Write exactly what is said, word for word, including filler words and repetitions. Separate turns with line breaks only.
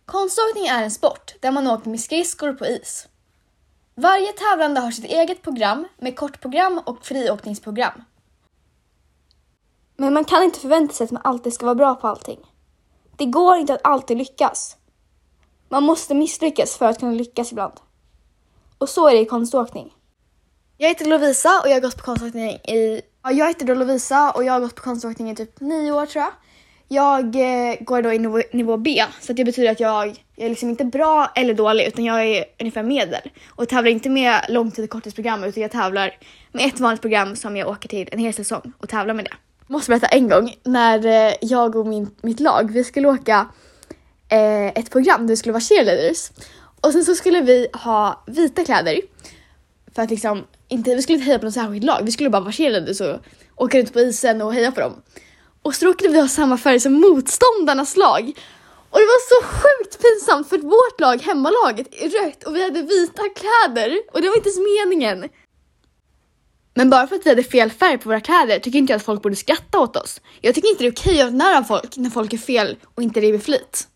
Konståkning är en sport där man åker med skridskor på is. Varje tävlande har sitt eget program med kortprogram och friåkningsprogram.
Men man kan inte förvänta sig att man alltid ska vara bra på allting. Det går inte att alltid lyckas. Man måste misslyckas för att kunna lyckas ibland. Och så är det i konståkning.
Jag heter Lovisa och jag har gått på konståkning i... Ja, jag heter då Lovisa och jag har gått på konståkning i typ nio år tror jag. Jag eh, går då i nivå, nivå B, så det betyder att jag, jag är liksom inte bra eller dålig, utan jag är ungefär medel. Och tävlar inte med långtids- och korttidsprogram, utan jag tävlar med ett vanligt program som jag åker till en hel säsong och tävlar med det. Jag måste berätta en gång när eh, jag och min, mitt lag, vi skulle åka eh, ett program där vi skulle vara cheerleaders. Och sen så skulle vi ha vita kläder. För att liksom, inte, vi skulle inte heja på något särskilt lag, vi skulle bara vara cheerleaders och åka ut på isen och heja på dem. Och så råkade vi ha samma färg som motståndarnas lag. Och det var så sjukt pinsamt för vårt lag, hemmalaget, är rött och vi hade vita kläder. Och det var inte så meningen. Men bara för att vi hade fel färg på våra kläder tycker inte jag att folk borde skratta åt oss. Jag tycker inte det är okej att nära folk när folk är fel och inte det är med flit.